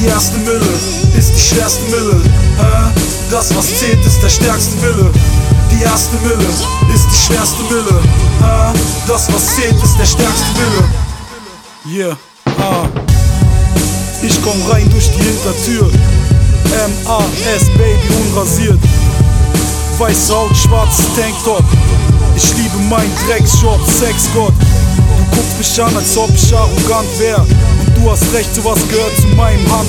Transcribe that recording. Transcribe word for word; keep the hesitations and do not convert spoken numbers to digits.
Die erste Mille ist die schwerste Mille. Hä? Das was zählt ist der stärkste Wille. Die erste Mille ist die schwerste Mille. Hä? Das was zählt ist der stärkste Wille. Yeah, ah. Ich komm rein durch die Hintertür. M A S Baby unrasiert. Weiße Haut, schwarzes Tanktop. Ich liebe meinen Drecksjob, Sexgott. Du guckst mich an, als ob ich arrogant wär. Und du hast recht, sowas gehört zu meinem Hand.